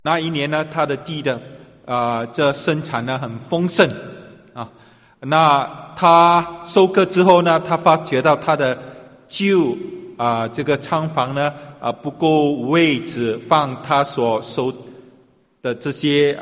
那一年呢，他的地的这生产呢很丰盛啊。那他收割之后呢，他发觉到他的旧这个仓房呢不够位置放他所收的这些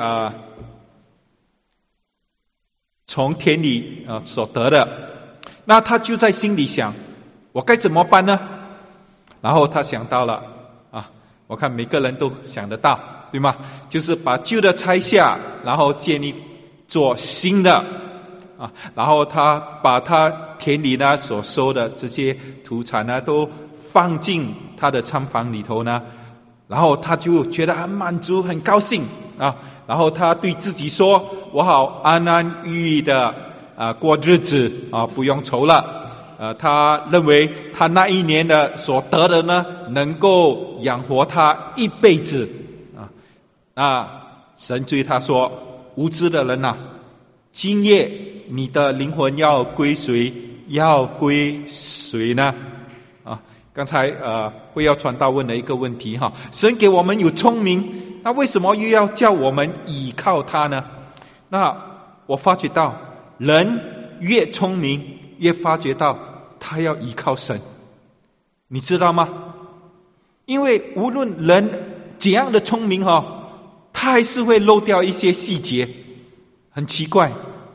从田里所得的。那他就在心里想，我该怎么办呢？然后他想到了我看每个人都想得到，对吗？就是把旧的拆下，然后建立做新的然后他把他田里呢所收的这些土产呢都放进他的仓房里头呢，然后他就觉得很满足很高兴然后他对自己说，我好安安逸逸的过日子不用愁了。他认为他那一年的所得的呢能够养活他一辈子神对他说，无知的人今夜你的灵魂要归谁？要归谁呢？刚才会要传道问了一个问题神给我们有聪明，那为什么又要叫我们倚靠他呢？那我发觉到人越聪明，越发觉到他要依靠神，你知道吗？因为无论人怎样的聪明他还是会漏掉一些细节，很奇怪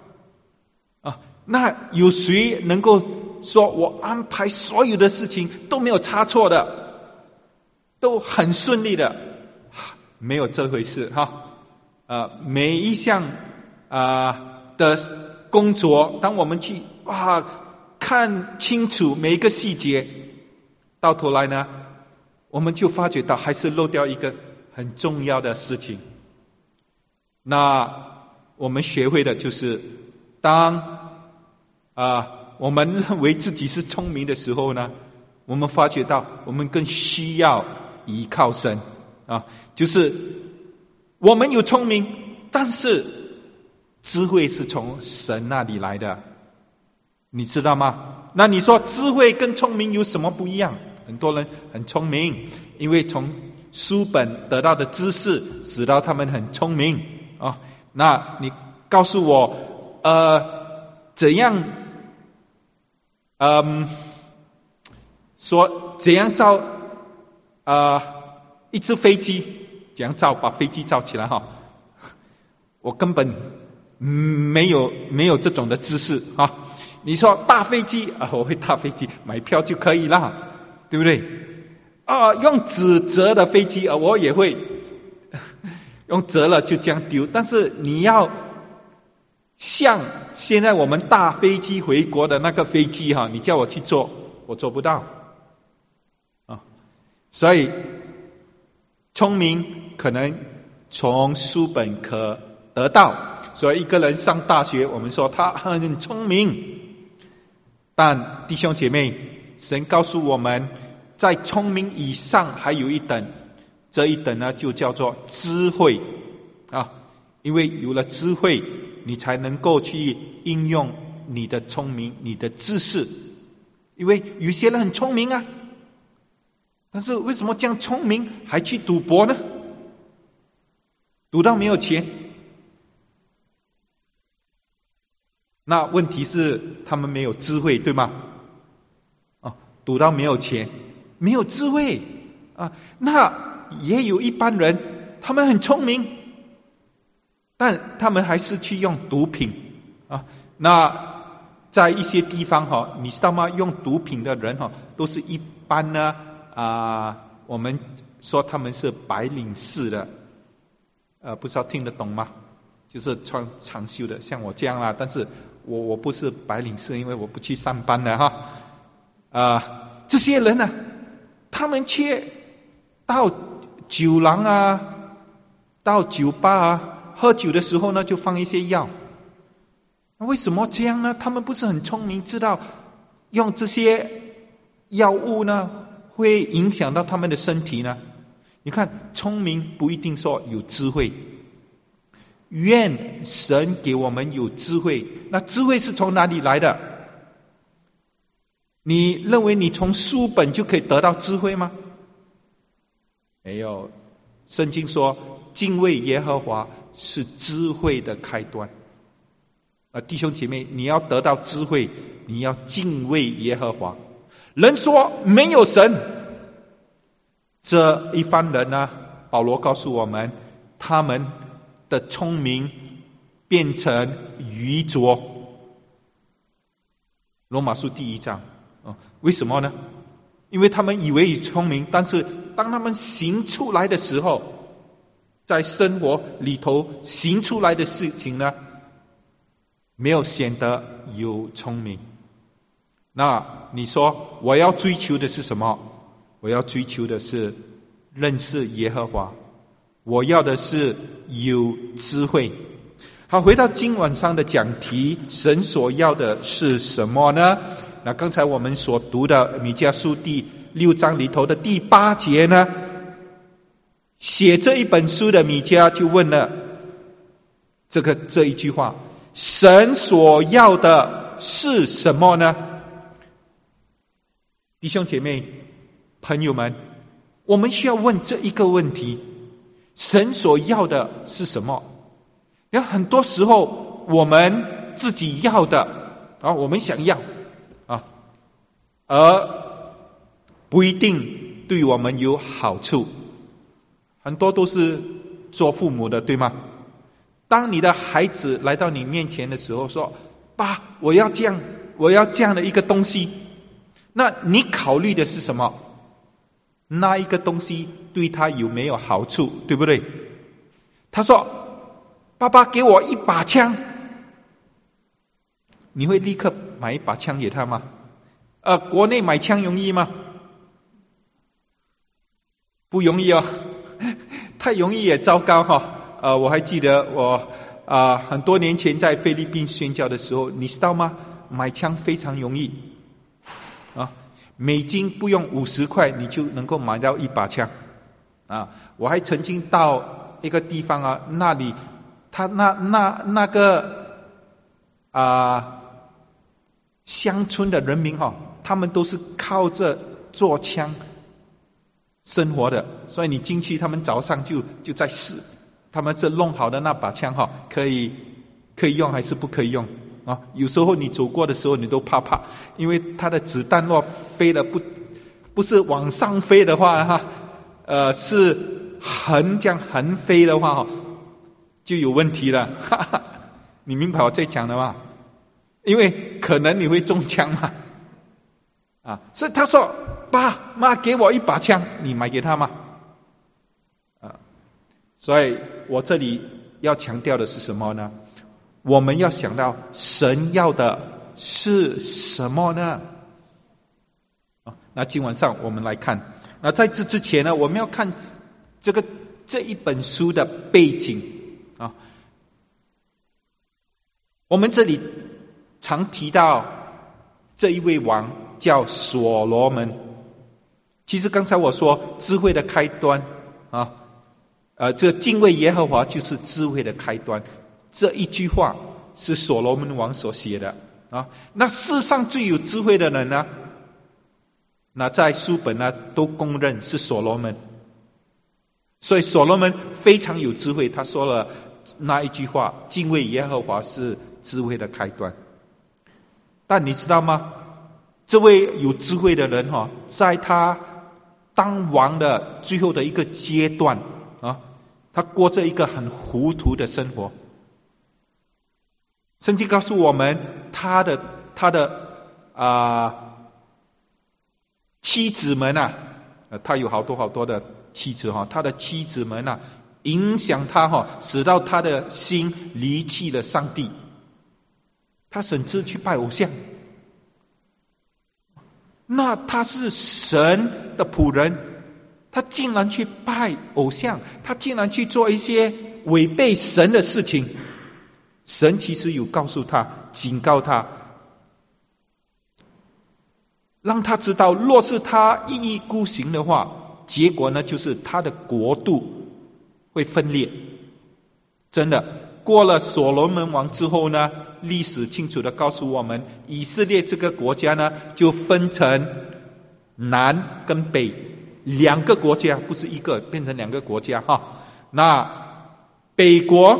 那有谁能够说我安排所有的事情都没有差错的，都很顺利的？没有这回事每一项的工作，当我们去看清楚每一个细节，到头来呢，我们就发觉到还是漏掉一个很重要的事情。那我们学会的就是，当我们认为自己是聪明的时候呢，我们发觉到我们更需要依靠神就是我们有聪明，但是智慧是从神那里来的，你知道吗？那你说智慧跟聪明有什么不一样？很多人很聪明，因为从书本得到的知识使到他们很聪明那你告诉我怎样说怎样造一只飞机，怎样造把飞机造起来我根本没有这种的知识你说大飞机我会大飞机，买票就可以了，对不对用纸折的飞机我也会用折了就这样丢，但是你要像现在我们大飞机回国的那个飞机你叫我去做，我做不到所以聪明可能从书本可得到，所以一个人上大学，我们说他很聪明，但弟兄姐妹，神告诉我们，在聪明以上还有一等，这一等呢就叫做智慧因为有了智慧，你才能够去应用你的聪明，你的知识。因为有些人很聪明但是为什么这样聪明还去赌博呢？赌到没有钱。那问题是他们没有智慧，对吗？赌到没有钱，没有智慧那也有一般人，他们很聪明，但他们还是去用毒品那在一些地方你知道吗？用毒品的人都是一般呢我们说他们是白领式的不知道听得懂吗？就是穿长袖的，像我这样啦，但是我不是白领式，因为我不去上班的这些人呢，他们却到酒廊到酒吧喝酒的时候呢，就放一些药。那为什么这样呢？他们不是很聪明，知道用这些药物呢会影响到他们的身体呢？你看，聪明不一定说有智慧。愿神给我们有智慧。那智慧是从哪里来的？你认为你从书本就可以得到智慧吗？没有，圣经说敬畏耶和华是智慧的开端。弟兄姐妹，你要得到智慧，你要敬畏耶和华。人说没有神，这一番人呢，保罗告诉我们，他们的聪明变成愚拙。罗马书第1章，为什么呢？因为他们以为聪明，但是当他们行出来的时候，在生活里头行出来的事情呢，没有显得有聪明。那你说我要追求的是什么？我要追求的是认识耶和华，我要的是有智慧。好，回到今晚上的讲题，神所要的是什么呢？那刚才我们所读的米迦书第6章里头的第8节呢，写这一本书的米迦就问了这一句话：神所要的是什么呢？弟兄姐妹朋友们，我们需要问这一个问题：神所要的是什么？因为很多时候我们自己要的我们想要而不一定对我们有好处。很多都是做父母的，对吗？当你的孩子来到你面前的时候说：爸，我要这样的一个东西，那你考虑的是什么？那一个东西对他有没有好处，对不对？他说：爸爸给我一把枪，你会立刻买一把枪给他吗？国内买枪容易吗？不容易哦，太容易也糟糕我还记得我很多年前在菲律宾宣教的时候，你知道吗？买枪非常容易美金不用50块，你就能够买到一把枪我还曾经到一个地方那里他那个乡村的人民他们都是靠着做枪生活的，所以你进去，他们早上就在试，他们这弄好的那把枪可以用还是不可以用有时候你走过的时候，你都怕，因为它的子弹若飞了不是往上飞的话是这样横飞的话就有问题了你明白我在讲的吗？因为可能你会中枪嘛所以他说：爸妈给我一把枪，你买给他吗？所以我这里要强调的是什么呢？我们要想到神要的是什么呢？那今晚上我们来看，那在这之前呢，我们要看这一本书的背景我们这里常提到这一位王叫所罗门。其实刚才我说智慧的开端这敬畏耶和华就是智慧的开端，这一句话是所罗门王所写的那世上最有智慧的人呢，那在书本呢都公认是所罗门。所以所罗门非常有智慧，他说了那一句话：敬畏耶和华是智慧的开端。但你知道吗？这位有智慧的人在他当王的最后的一个阶段他过着一个很糊涂的生活。圣经告诉我们，他的妻子们他有好多的妻子他的妻子们影响他使到他的心离弃了上帝，他甚至去拜偶像。那他是神的仆人，他竟然去拜偶像，他竟然去做一些违背神的事情。神其实有告诉他，警告他，让他知道，若是他一意孤行的话，结果呢就是他的国度会分裂。真的，过了所罗门王之后呢，历史清楚地告诉我们，以色列这个国家呢就分成南跟北两个国家，不是一个，变成两个国家那北国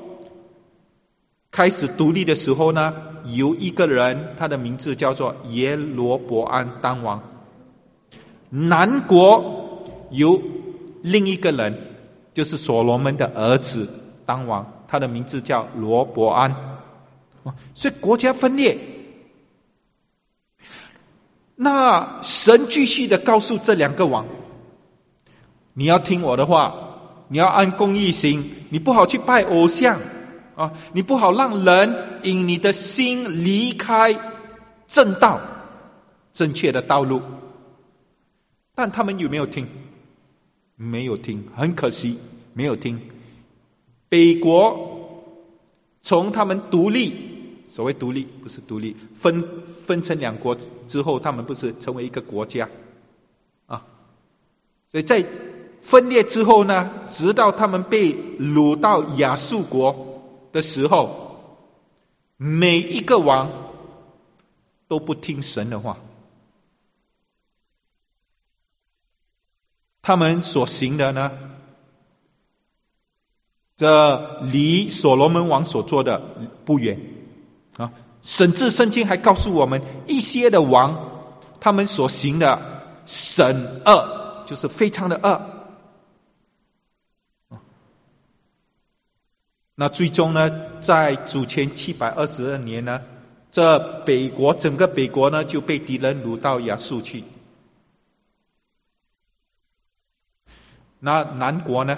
开始独立的时候呢，有一个人，他的名字叫做耶罗伯安当王。南国有另一个人，就是所罗门的儿子当王，他的名字叫罗伯安。所以国家分裂。那神继续的告诉这两个王，你要听我的话，你要按公义行，你不好去拜偶像啊！你不好让人引你的心离开正道、正确的道路。但他们有没有听？没有听，很可惜，没有听。北国从他们独立，所谓独立不是独立，分成两国之后，他们不是成为一个国家啊？所以在分裂之后呢，直到他们被掳到亚述国的时候，每一个王都不听神的话，他们所行的呢，这离所罗门王所做的不远啊。甚至圣经还告诉我们，一些的王他们所行的审恶，就是非常的恶。那最终呢，在主前722年呢，这北国整个北国呢就被敌人掳到亚述去。那南国呢？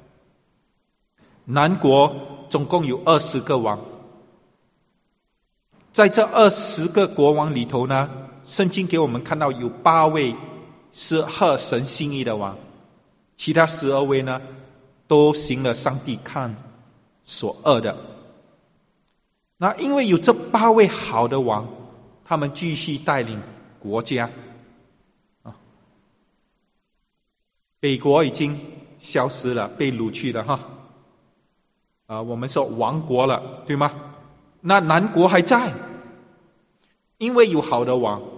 南国总共有20个王，在这20个国王里头呢，圣经给我们看到有8位是合神心意的王，其他12位呢，都行了上帝看所恶的。那因为有这8位好的王，他们继续带领国家北国已经消失了，被掳去了哈。我们说亡国了，对吗？那南国还在，因为有好的王。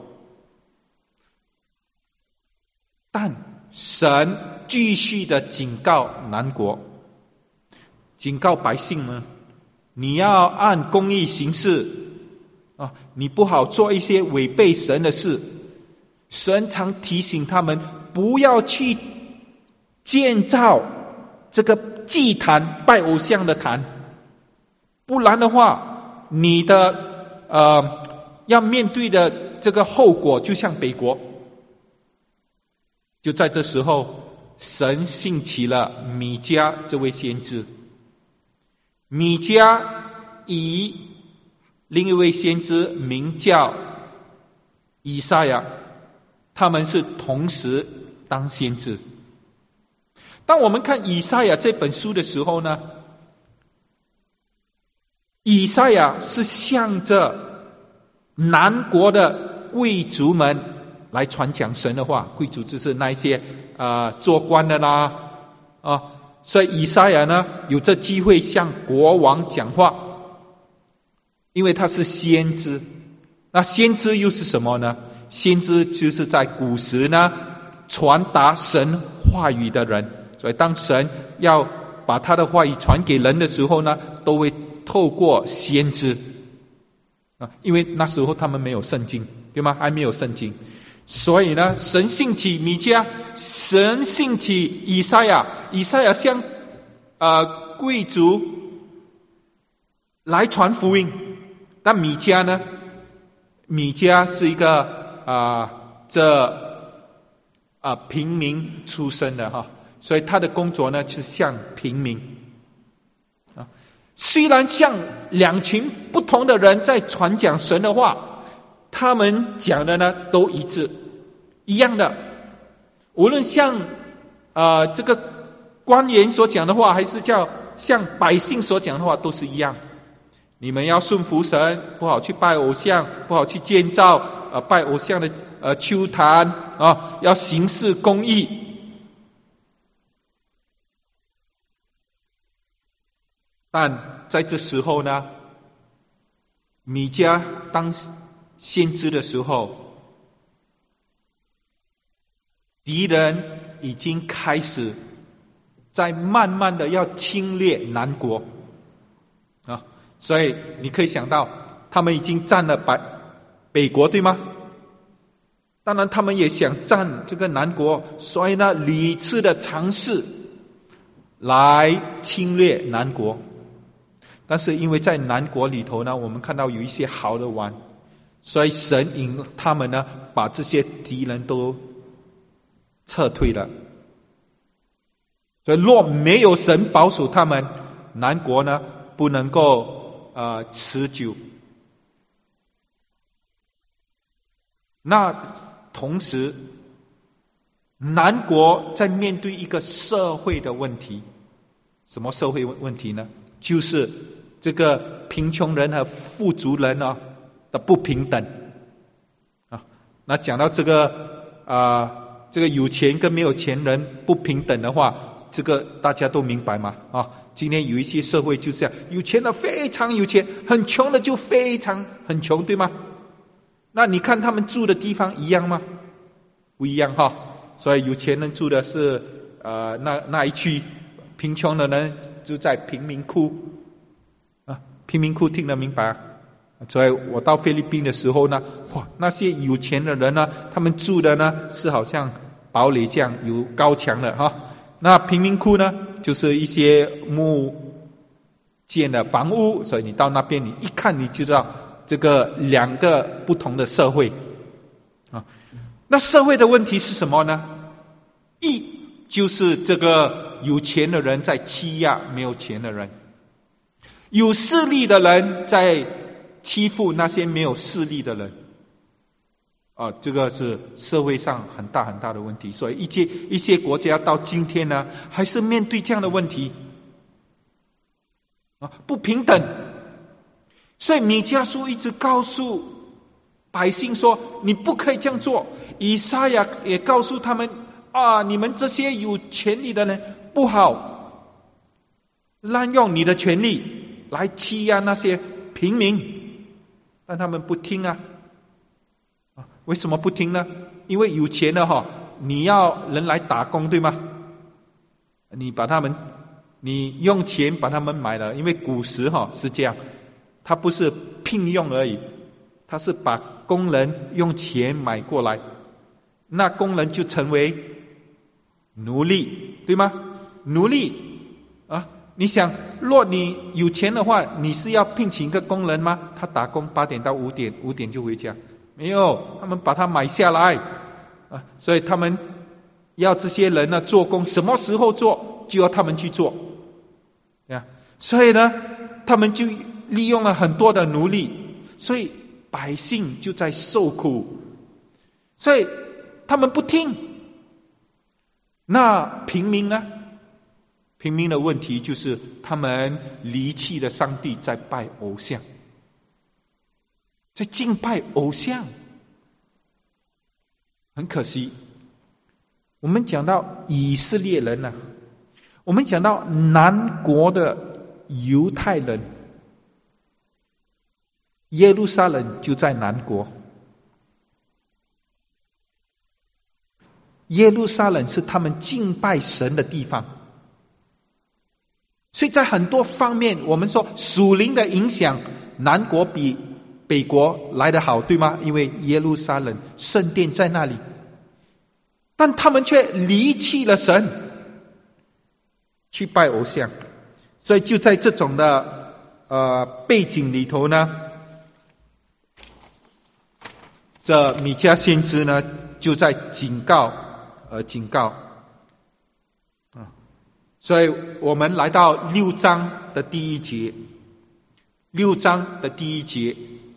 但神继续的警告南国，警告百姓们，你要按公义行事啊，你不好做一些违背神的事。神常提醒他们不要去建造这个祭坛，拜偶像的坛，不然的话，你的要面对的这个后果就像北国。就在这时候，神兴起了米迦这位先知，米迦以另一位先知名叫以赛亚，他们是同时当先知。当我们看以赛亚这本书的时候呢，以赛亚是向着南国的贵族们来传讲神的话。贵族就是那一些做官的啦所以以赛亚呢有这机会向国王讲话，因为他是先知。那先知又是什么呢？先知就是在古时呢传达神话语的人。所以当神要把他的话语传给人的时候呢，都会透过先知因为那时候他们没有圣经，对吗？还没有圣经。所以呢，神兴起米迦，神兴起以赛亚，以赛亚向贵族来传福音。但米迦呢，米迦是一个平民出身的哈，所以他的工作呢是向平民虽然向两群不同的人在传讲神的话，他们讲的呢都一致一样的，无论像这个官员所讲的话，还是像百姓所讲的话，都是一样。你们要顺服神，不好去拜偶像，不好去建造拜偶像的丘坛要行事公义。但在这时候呢，米迦当先知的时候，敌人已经开始在慢慢的要侵略南国啊，所以你可以想到，他们已经占了北国，对吗？当然，他们也想占这个南国，所以呢，屡次的尝试来侵略南国。但是因为在南国里头呢，我们看到有一些好的玩，所以神引他们呢，把这些敌人都撤退了。所以若没有神保守他们，南国呢不能够持久。那同时，南国在面对一个社会的问题，什么社会问题呢？就是这个贫穷人和富足人的不平等啊。那讲到这个这个有钱跟没有钱人不平等的话，这个大家都明白嘛啊。今天有一些社会就是这样，有钱的非常有钱，很穷的就非常很穷，对吗？那你看他们住的地方一样吗？不一样哈。所以有钱人住的是那一区，贫穷的人住在贫民窟啊。贫民窟听得明白啊？所以我到菲律宾的时候呢，哇，那些有钱的人呢，他们住的呢是好像堡垒这样有高墙的哈。那贫民窟呢，就是一些木建的房屋，所以你到那边你一看你就知道这个两个不同的社会啊。那社会的问题是什么呢？一就是这个有钱的人在欺压没有钱的人，有势力的人在欺负那些没有势力的人啊，这个是社会上很大很大的问题。所以一些国家到今天呢，还是面对这样的问题啊，不平等。所以米迦书一直告诉百姓说，你不可以这样做。以赛亚也告诉他们啊，你们这些有权利的人不好滥用你的权利来欺压那些平民，但他们不听啊。为什么不听呢？因为有钱的你要人来打工，对吗？你用钱把他们买了，因为古时是这样，他不是聘用而已，他是把工人用钱买过来，那工人就成为奴隶，对吗？奴隶啊，你想，若你有钱的话，你是要聘请一个工人吗？他打工8点到5点，5点就回家。没有，他们把他买下来啊，所以他们要这些人呢做工，什么时候做就要他们去做呀。所以呢，他们就利用了很多的奴隶，所以百姓就在受苦，所以他们不听。那平民呢？平民的问题就是他们离弃了上帝，在拜偶像，在敬拜偶像。很可惜，我们讲到以色列人呢，我们讲到南国的犹太人，耶路撒冷就在南国，耶路撒冷是他们敬拜神的地方。所以在很多方面，我们说属灵的影响，南国比北国来得好，对吗？因为耶路撒冷圣殿在那里，但他们却离弃了神，去拜偶像。所以就在这种的背景里头呢，这米迦先知呢就在警告所以我们来到6章的第1节，6章的第1节，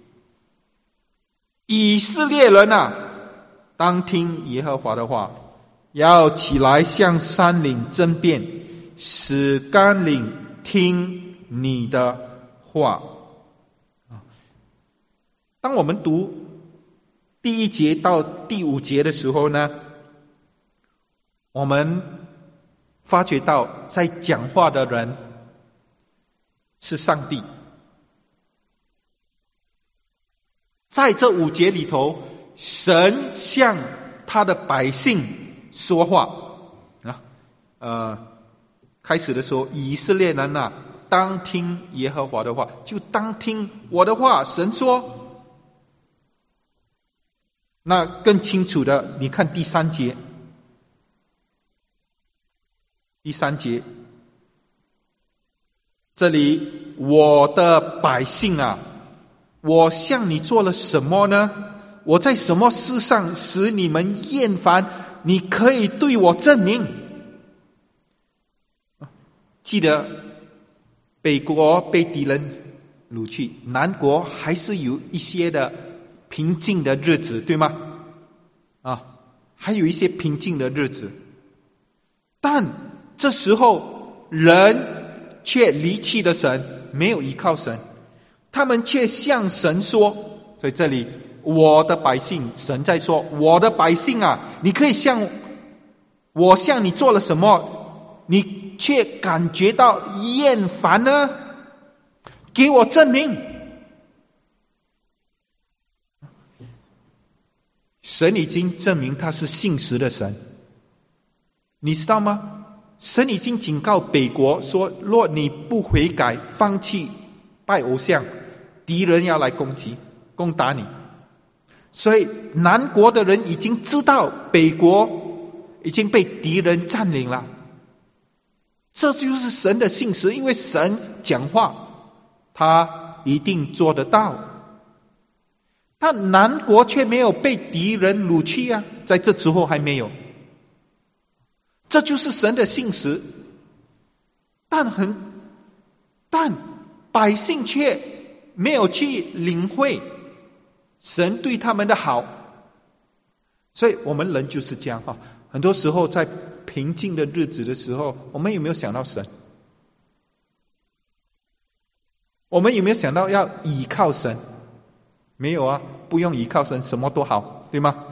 以色列人啊，当听耶和华的话，要起来向山岭争辩，使甘岭听你的话。当我们读第1节到第5节的时候呢，我们发觉到在讲话的人是上帝。在这5节里头，神向他的百姓说话啊。 开始的时候，以色列人啊，当听耶和华的话，就当听我的话。神说，那更清楚的，你看第三节，这里我的百姓啊，我向你做了什么呢？我在什么事上使你们厌烦？你可以对我证明。记得北国被敌人掳去，南国还是有一些的平静的日子，对吗？还有一些平静的日子，但这时候人却离弃了神，没有依靠神，他们却向神说，所以这里我的百姓，神在说，我的百姓啊，你可以向你做了什么，你却感觉到厌烦呢？给我证明。神已经证明他是信实的神，你知道吗？神已经警告北国说，若你不悔改，放弃拜偶像，敌人要来攻打你。所以南国的人已经知道北国已经被敌人占领了，这就是神的信实，因为神讲话他一定做得到。但南国却没有被敌人掳去啊，在这之后还没有，这就是神的信实。但百姓却没有去领会神对他们的好。所以我们人就是这样，很多时候在平静的日子的时候，我们有没有想到神？我们有没有想到要倚靠神？没有啊，不用依靠神，什么都好，对吗？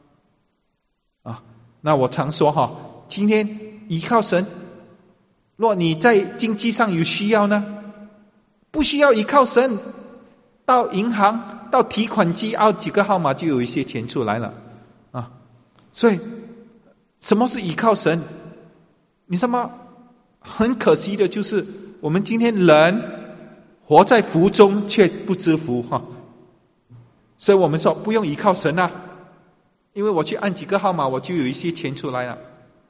那我常说今天依靠神，若你在经济上有需要呢，不需要依靠神，到银行到提款机按几个号码就有一些钱出来了所以什么是依靠神？你知道吗？很可惜的就是我们今天人活在福中却不知福所以我们说不用依靠神啊，因为我去按几个号码我就有一些钱出来了。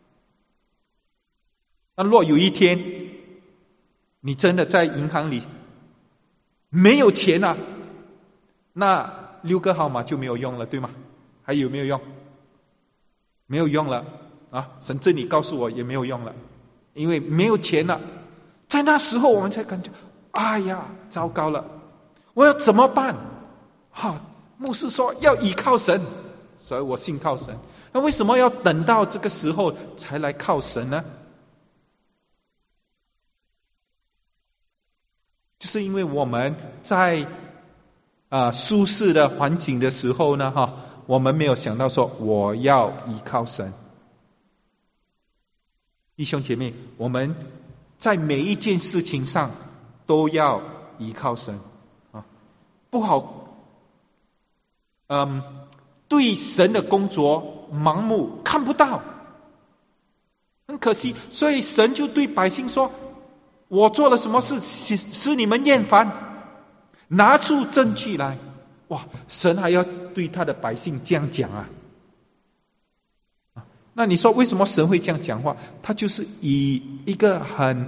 那若有一天你真的在银行里没有钱了，那6个号码就没有用了，对吗？还有没有用？没有用了神真理告诉我也没有用了，因为没有钱了。在那时候我们才感觉哎呀糟糕了，我要怎么办？牧师说要依靠神，所以我信靠神。那为什么要等到这个时候才来靠神呢？就是因为我们在舒适的环境的时候呢我们没有想到说我要依靠神。弟兄姐妹，我们在每一件事情上都要依靠神不好对神的工作盲目看不到，很可惜。所以神就对百姓说，我做了什么事使你们厌烦，拿出证据来。哇，神还要对他的百姓这样讲那你说为什么神会这样讲话？他就是以一个很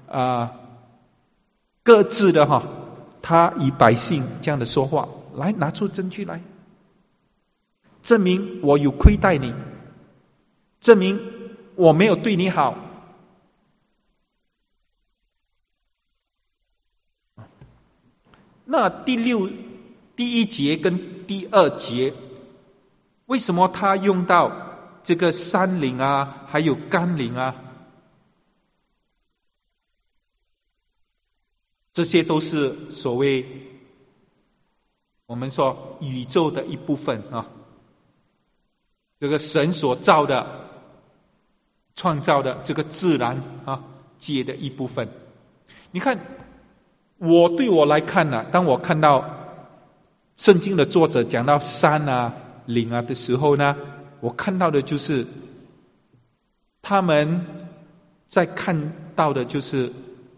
各自的他以百姓这样的说话来，拿出证据来证明我有亏待你，证明我没有对你好。那第1节跟第2节，为什么他用到这个山岭还有甘岭这些都是所谓我们说宇宙的一部分这个神所造的创造的这个自然界的一部分。你看对我来看当我看到圣经的作者讲到山岭的时候呢，我看到的就是他们在看到的就是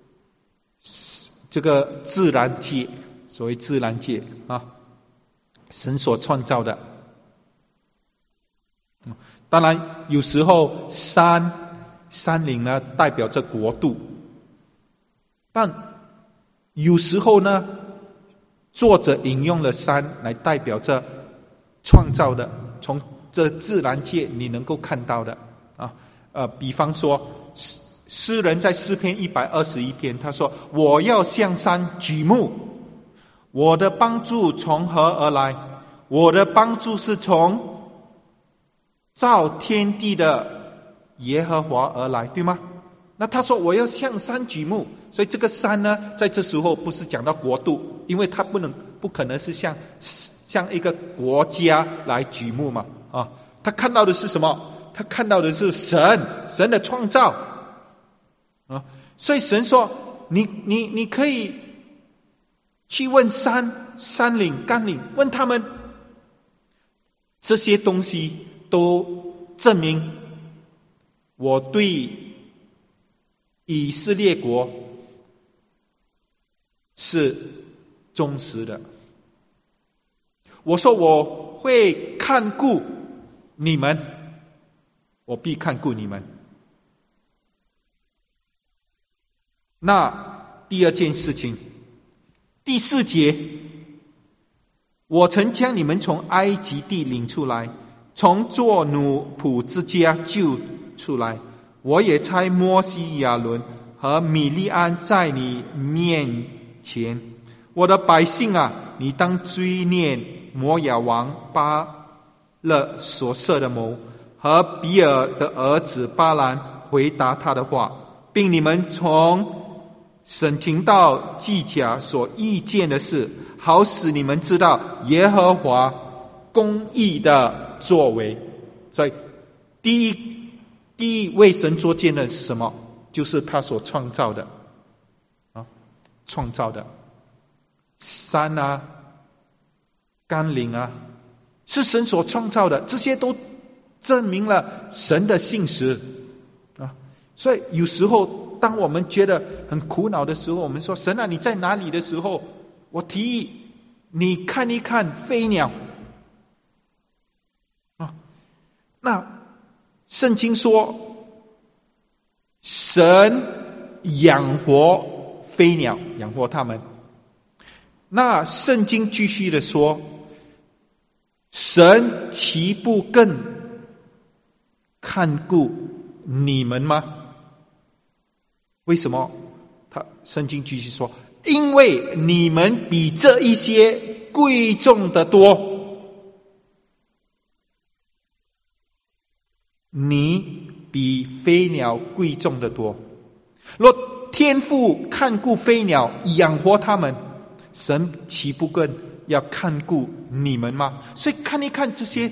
这个自然界，所谓自然界啊，神所创造的。当然有时候山岭呢代表着国度，但有时候呢作者引用了山来代表着创造的，从这自然界你能够看到的啊。比方说诗人在诗篇121篇他说，我要向山举目，我的帮助从何而来？我的帮助是从造天地的耶和华而来，对吗？那他说我要向山举目，所以这个山呢在这时候不是讲到国度，因为他不可能是向一个国家来举目嘛啊，他看到的是什么？他看到的是神的创造啊，所以神说你可以去问山岭甘岭，问他们，这些东西都证明我对以色列国是忠实的。我说我会看顾你们，我必看顾你们。那第二件事情，第4节，我曾将你们从埃及地领出来，从做奴仆之家救出来，我也差摩西、亚伦和米利安在你面前。我的百姓啊，你当追念摩亚王巴勒所设的谋，和比尔的儿子巴兰回答他的话，并你们从审听到计甲所意见的事，好使你们知道耶和华公义的作为。所以第一为神作见证是什么？就是他所创造的啊，创造的山啊、甘霖啊，是神所创造的，这些都证明了神的信实啊。所以有时候当我们觉得很苦恼的时候，我们说神啊你在哪里的时候，我提议你看一看飞鸟啊。那圣经说神养活飞鸟，养活他们。那圣经继续的说，神岂不更看顾你们吗？为什么？圣经继续说，因为你们比这一些贵重的多。你比飞鸟贵重的多。若天父看顾飞鸟，养活他们，神岂不更要看顾你们吗？所以看一看这些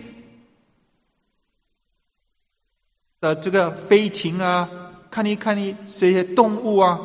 的这个飞禽啊，看一看这些动物啊，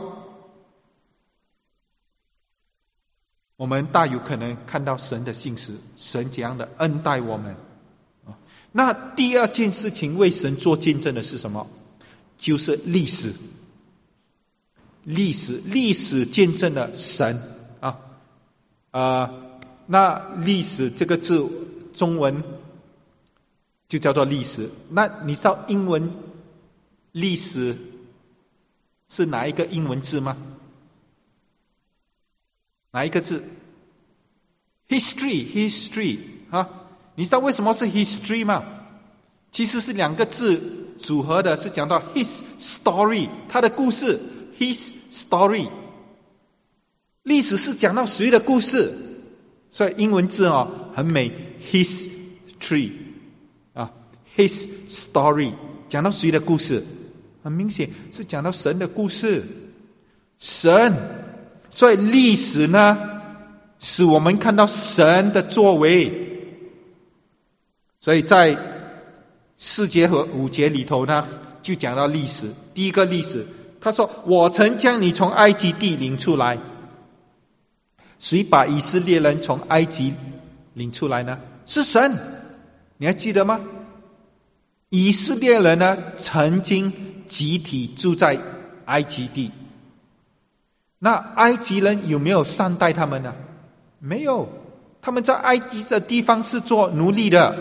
我们大有可能看到神的信实，神怎样的恩待我们。那第二件事情为神做见证的是什么？就是历史。历史见证了神啊。那历史这个字中文就叫做历史。那你知道英文历史是哪一个英文字吗？哪一个字？ History 啊。你知道为什么是 history 吗？其实是2个字组合的，是讲到 his story， 他的故事 his story。 历史是讲到谁的故事，所以英文字很美， history 啊 his story 讲到谁的故事？很明显是讲到神的故事。神，所以历史呢使我们看到神的作为。所以在4节和5节里头呢，就讲到历史。第一个历史，他说我曾将你从埃及地领出来。谁把以色列人从埃及领出来呢？是神。你还记得吗？以色列人呢曾经集体住在埃及地。那埃及人有没有善待他们呢？没有，他们在埃及的地方是做奴隶的。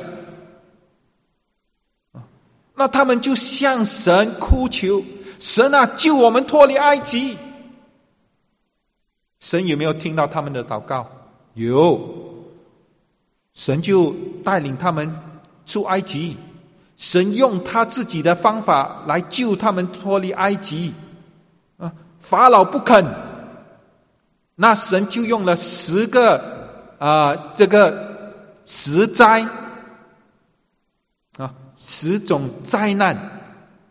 那他们就向神哭求，神啊，救我们脱离埃及。神有没有听到他们的祷告？有，神就带领他们出埃及，神用他自己的方法来救他们脱离埃及。法老不肯，那神就用了10个这个10灾10种灾难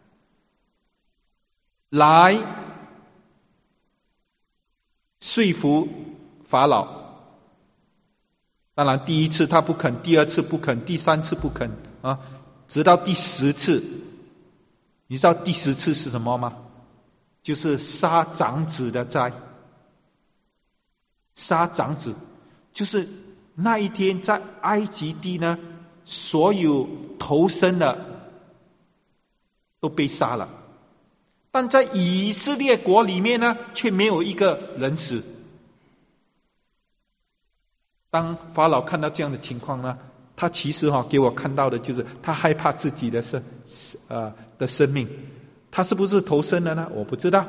来说服法老。当然第一次他不肯，第二次不肯，第三次不肯直到第10次。你知道第10次是什么吗？就是杀长子的灾。杀长子就是那一天在埃及地呢，所有头生的都被杀了，但在以色列国里面呢，却没有一个人死。当法老看到这样的情况呢，他其实给我看到的就是他害怕自己的生命。他是不是头生的呢？我不知道。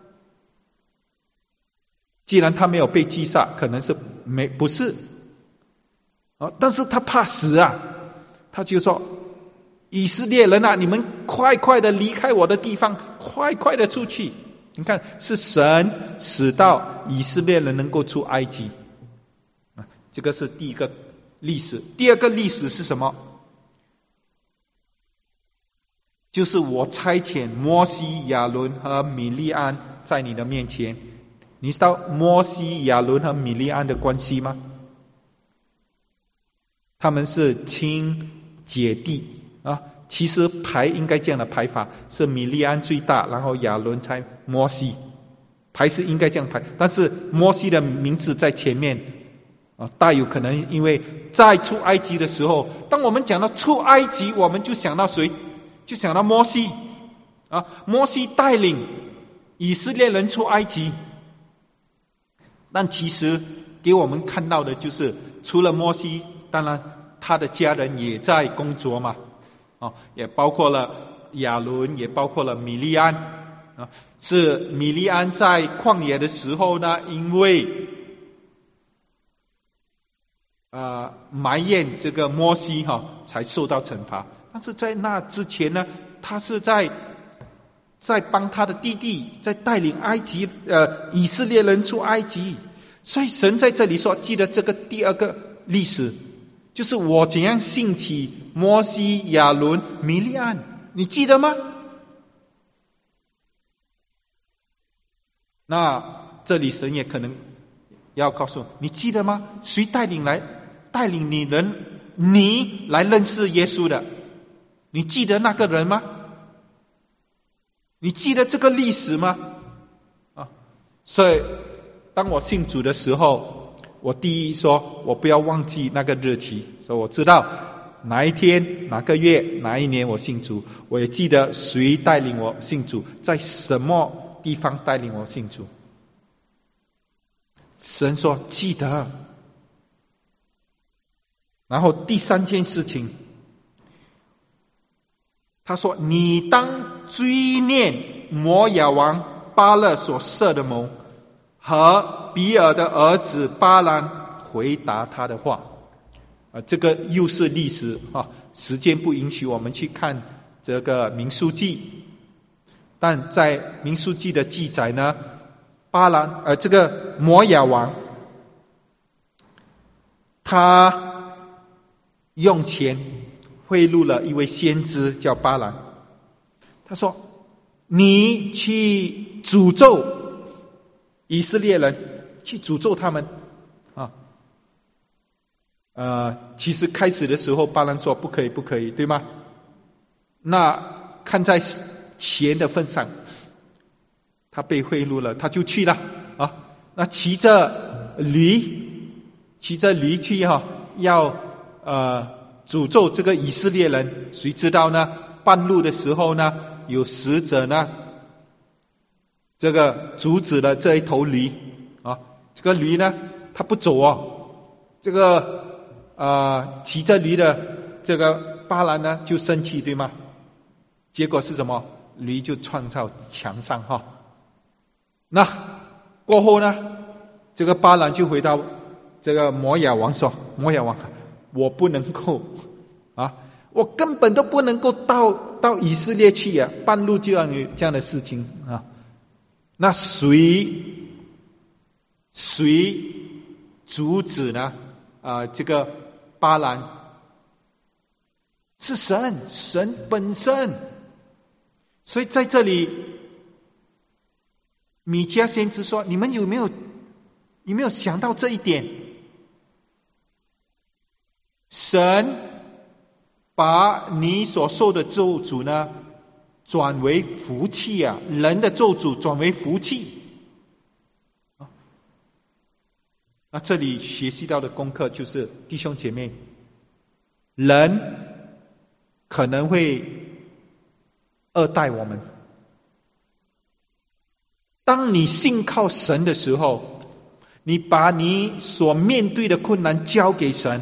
既然他没有被击杀，可能是不是但是他怕死啊，他就说：以色列人啊，你们快快的离开我的地方，快快的出去。你看，是神使到以色列人能够出埃及。这个是第一个历史。第二个历史是什么？就是我差遣摩西、亚伦和米利安在你的面前。你知道摩西、亚伦和米利安的关系吗？他们是亲姐弟其实排应该这样的排法，是米利安最大，然后亚伦才摩西，排是应该这样排。但是摩西的名字在前面大有可能因为在出埃及的时候，当我们讲到出埃及，我们就想到谁？就想到摩西摩西带领以色列人出埃及。但其实给我们看到的就是，除了摩西，当然他的家人也在工作嘛也包括了亚伦，也包括了米利安是米利安在旷野的时候呢，因为埋怨这个摩西才受到惩罚。但是在那之前呢，他是在帮他的弟弟，在带领以色列人出埃及。所以神在这里说，记得这个第二个历史，就是我怎样兴起摩西、亚伦、米利安，你记得吗？那这里神也可能要告诉你记得吗？谁带领你来认识耶稣的？你记得那个人吗？你记得这个历史吗？所以当我信主的时候，我第一说我不要忘记那个日期，所以我知道哪一天、哪个月、哪一年我信主，我也记得谁带领我信主，在什么地方带领我信主。神说记得。然后第三件事情，他说你当追念摩亚王巴勒所设的谋，和比尔的儿子巴兰回答他的话。这个又是历史时间不允许我们去看这个民数记，但在民数记的记载呢，这个摩亚王他用钱贿赂了一位先知叫巴兰，他说你去诅咒以色列人，去诅咒他们其实开始的时候巴兰说不可以不可以，对吗？那看在钱的份上，他被贿赂了，他就去了那骑着驴去要诅咒这个以色列人。谁知道呢？半路的时候呢，有使者呢这个阻止了这一头驴啊。这个驴呢，它不走哦。这个骑着驴的这个巴兰呢就生气，对吗？结果是什么？驴就撞到墙上哈。那过后呢，这个巴兰就回到这个摩亚王说：“摩亚王，我不能够啊，我根本都不能够到以色列去啊，半路就有这样的事情啊。那谁阻止呢？这个巴兰是神本身。所以在这里，米迦先知说：你们有没有想到这一点？神把你所受的咒诅呢，转为福气啊！人的咒诅转为福气。那这里学习到的功课就是，弟兄姐妹，人可能会恶待我们。当你信靠神的时候，你把你所面对的困难交给神，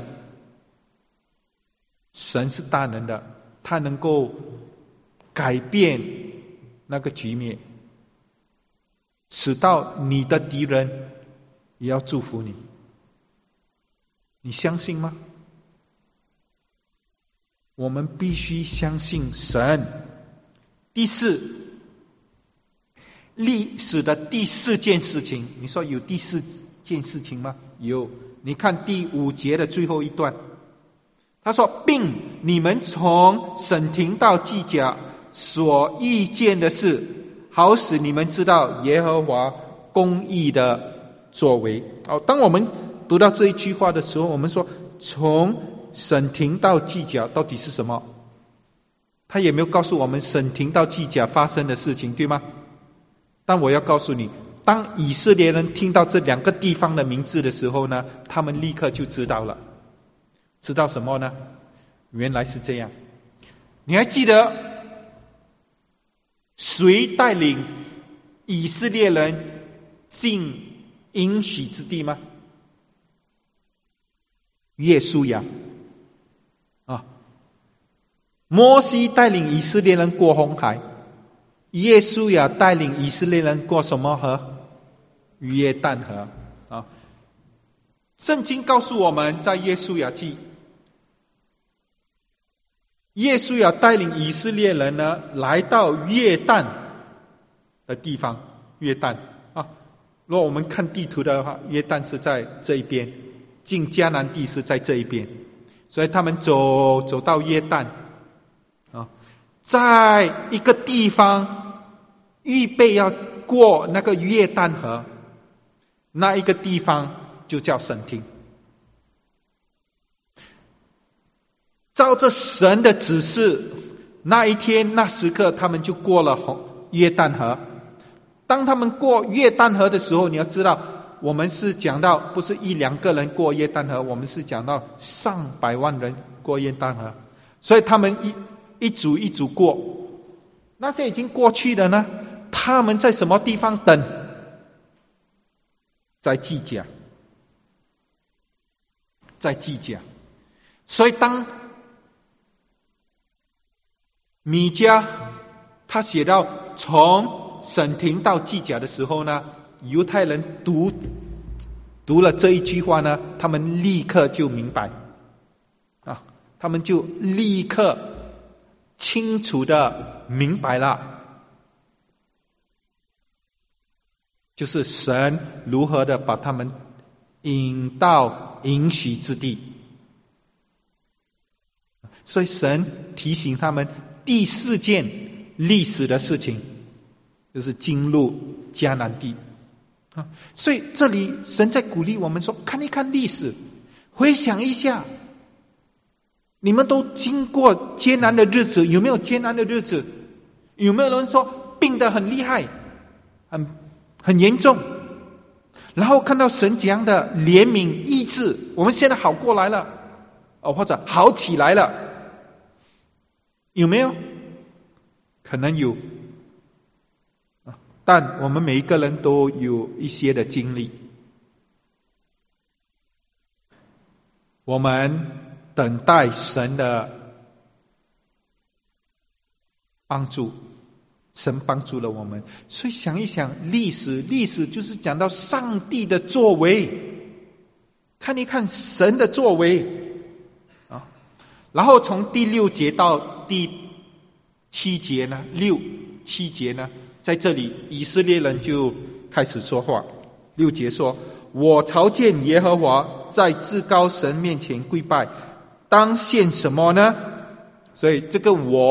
神是大能的，他能够改变那个局面，使到你的敌人也要祝福你。你相信吗？我们必须相信神。第四，历史的第四件事情，你说有第四件事情吗？有。你看第5节的最后一段，他说：并你们从审庭到计较所遇见的事，好使你们知道耶和华公义的作为。当我们读到这一句话的时候，我们说从审庭到计较到底是什么？他也没有告诉我们审庭到计较发生的事情，对吗？但我要告诉你，当以色列人听到这2个地方的名字的时候呢，他们立刻就知道了。知道什么呢？原来是这样。你还记得谁带领以色列人进应许之地吗？约书亚啊，摩西带领以色列人过红海，约书亚带领以色列人过什么河？约旦河啊。圣经告诉我们，在约书亚记，约书亚带领以色列人呢，来到约旦的地方。约旦啊，如果我们看地图的话，约旦是在这一边，进迦南地是在这一边，所以他们走到约旦啊，在一个地方预备要过那个约旦河，那一个地方就叫审庭。照着神的指示，那一天那时刻，他们就过了约旦河。当他们过约旦河的时候，你要知道，我们是讲到不是1-2个人过约旦河，我们是讲到上百万人过约旦河，所以他们一组一组过。那些已经过去的呢，他们在什么地方等？在计甲，在计甲。所以当米迦他写到从审庭到计甲的时候呢，犹太人读了这一句话呢，他们立刻就明白啊，他们就立刻清楚的明白了，就是神如何的把他们引到应许之地。所以神提醒他们第4件历史的事情，就是进入迦南地。所以这里神在鼓励我们说，看一看历史，回想一下，你们都经过艰难的日子，有没有艰难的日子？有没有人说病得很厉害，很严重，然后看到神这样的怜悯医治，我们现在好过来了，或者好起来了，有没有？可能有。 但我们每一个人都有一些的经历。我们等待神的帮助，神帮助了我们。所以想一想历史就是讲到上帝的作为，看一看神的作为啊。然后从第6节到第7节呢，6、7节呢，在这里以色列人就开始说话。6节说：我朝见耶和华，在至高神面前跪拜，当献什么呢？所以这个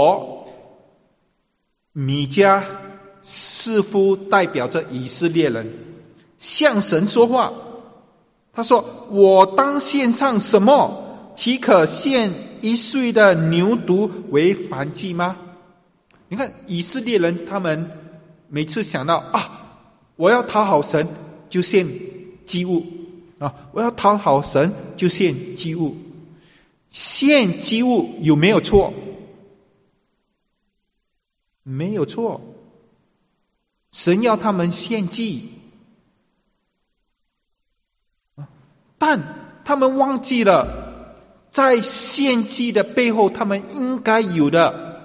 米迦似乎代表着以色列人向神说话。他说：我当献上什么？岂可献1岁的牛犊为燔祭吗？你看以色列人，他们每次想到我要讨好神，就献祭物我要讨好神，就献祭物。献祭物有没有错？没有错，神要他们献祭，但他们忘记了，在献祭的背后，他们应该有的，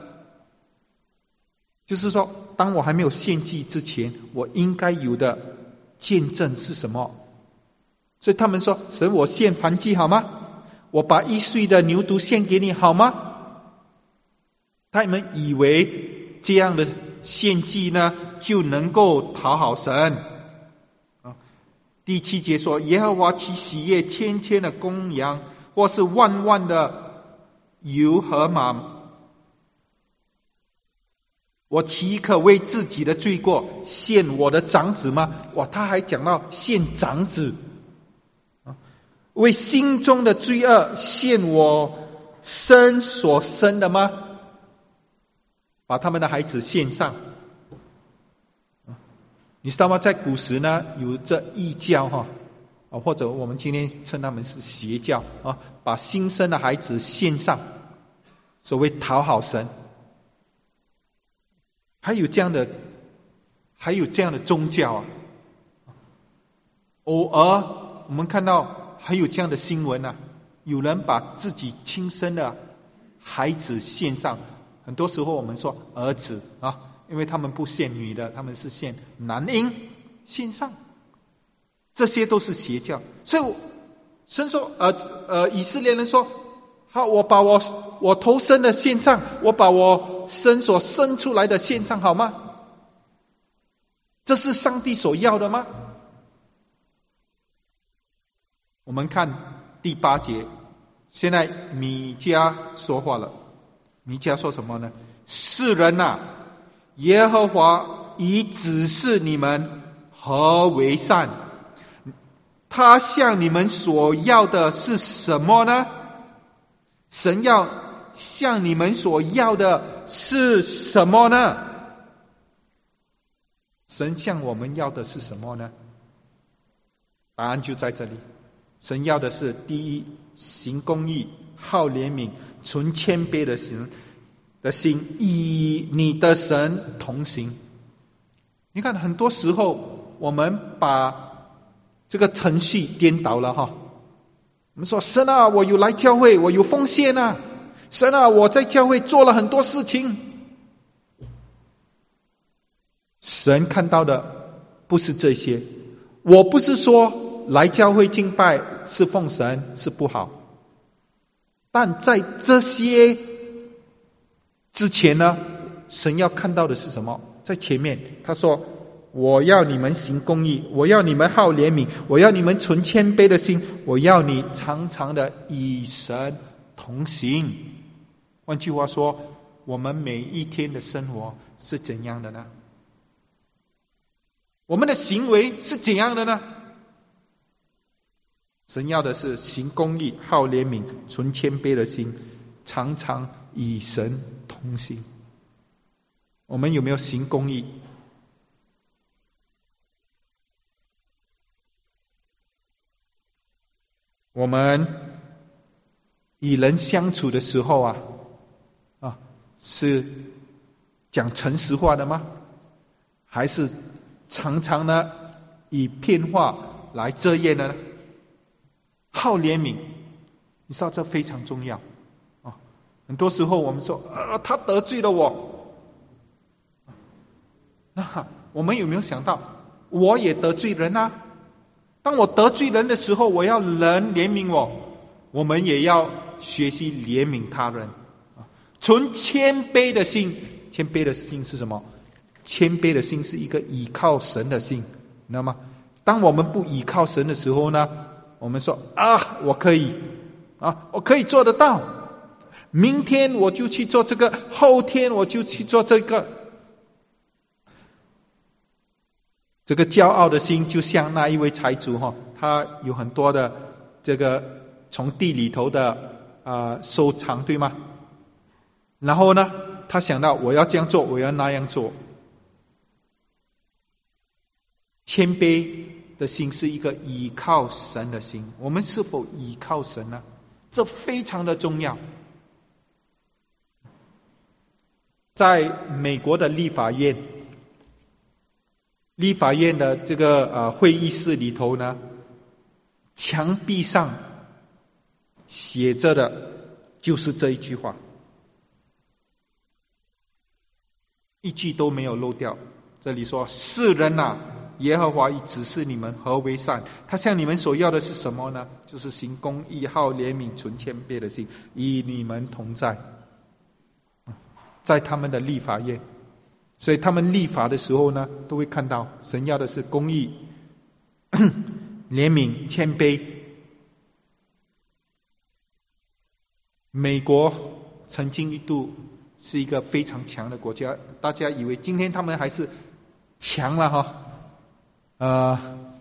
就是说，当我还没有献祭之前，我应该有的见证是什么？所以他们说：神，我献燔祭好吗？我把1岁的牛犊献给你好吗？他们以为这样的献祭呢，就能够讨好神。第7节说：耶和华岂喜悦千千的公羊，或是万万的油和马？我岂可为自己的罪过献我的长子吗？哇，他还讲到献长子，为心中的罪恶献我所生的吗？把他们的孩子献上。你知道吗？在古时呢，有这异教或者我们今天称他们是邪教把新生的孩子献上，所谓讨好神。还有这样的宗教偶尔我们看到还有这样的新闻有人把自己亲生的孩子献上。很多时候我们说儿子因为他们不献女的，他们是献男婴，献上，这些都是邪教。所以神说以色列人说：好，我把我头生的献上，我把我所生出来的献上好吗？这是上帝所要的吗？我们看第8节，现在米迦说话了。米迦说什么呢？世人耶和华已指示你们何为善，他向你们所要的是什么呢？神要向你们所要的是什么呢？神向我们要的是什么呢？答案就在这里。神要的是：第一，行公义，好怜悯，存谦卑的心，与你的神同行。你看，很多时候我们把这个程序颠倒了我们说：神啊，我有来教会，我有奉献神啊，我在教会做了很多事情。神看到的不是这些。我不是说来教会敬拜侍奉神是不好，但在这些之前呢，神要看到的是什么？在前面他说：我要你们行公义，我要你们好怜悯，我要你们存谦卑的心，我要你常常的与神同行。换句话说，我们每一天的生活是怎样的呢？我们的行为是怎样的呢？神要的是行公义，好怜悯，存谦卑的心，常常与神同行。我们有没有行公义？我们与人相处的时候是讲诚实话的吗？还是常常呢以骗话来遮掩呢？好怜悯，你知道这非常重要啊！很多时候我们说他得罪了我，那我们有没有想到，我也得罪人啊？当我得罪人的时候，我要人怜悯我，我们也要学习怜悯他人啊！存谦卑的心，谦卑的心是什么？谦卑的心是一个倚靠神的心，你知道吗？当我们不倚靠神的时候呢，我们说我可以我可以做得到，明天我就去做这个，后天我就去做这个。这个骄傲的心就像那一位财主他有很多的这个从地里头的收藏，对吗？然后呢，他想到我要这样做，我要那样做。谦卑的心是一个依靠神的心，我们是否依靠神呢？这非常的重要。在美国的立法院的这个会议室里头呢，墙壁上写着的就是这一句话，一句都没有漏掉。这里说：世人啊，耶和华已指示你们何为善，他向你们所要的是什么呢？就是行公义、好怜悯、存谦卑的心，与你们同在。在他们的立法院，所以他们立法的时候呢，都会看到神要的是公义、怜悯、谦卑。美国曾经一度是一个非常强的国家，大家以为今天他们还是强了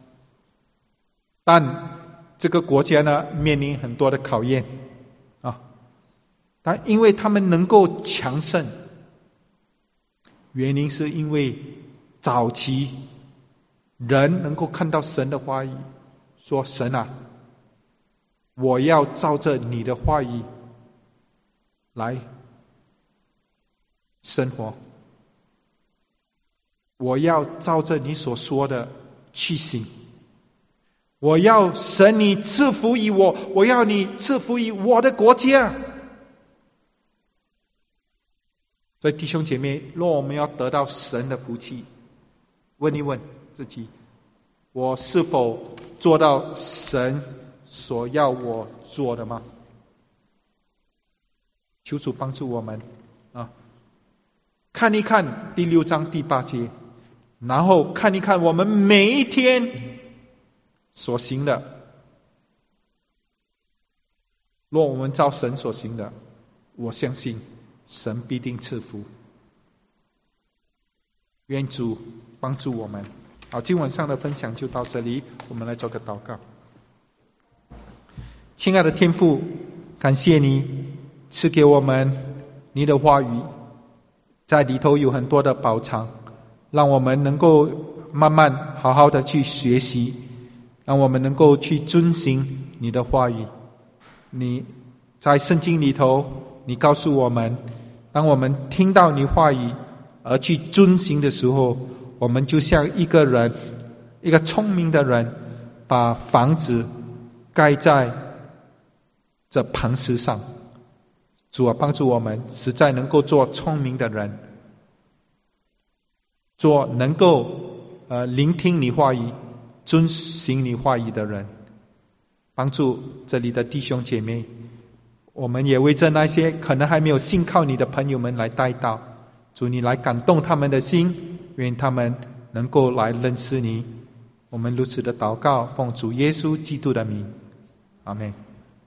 但这个国家呢面临很多的考验但因为他们能够强盛，原因是因为早期人能够看到神的话语，说神啊，我要照着你的话语来生活，我要照着你所说的去行，我要神你赐福于我，我要你赐福于我的国家。所以弟兄姐妹，若我们要得到神的福气，问一问自己，我是否做到神所要我做的吗？求主帮助我们看一看第6章第8节，然后看一看我们每一天所行的，若我们照神所行的，我相信神必定赐福。愿主帮助我们。好，今晚上的分享就到这里，我们来做个祷告。亲爱的天父，感谢你赐给我们你的话语，在里头有很多的宝藏，让我们能够慢慢好好的去学习，让我们能够去遵行你的话语。你在圣经里头，你告诉我们，当我们听到你话语而去遵行的时候，我们就像一个聪明的人，把房子盖在这磐石上。主啊，帮助我们实在能够做聪明的人，做能够聆听你话语、遵行你话语的人。帮助这里的弟兄姐妹，我们也为着那些可能还没有信靠你的朋友们来代祷，主你来感动他们的心，愿他们能够来认识你。我们如此的祷告，奉主耶稣基督的名，阿们。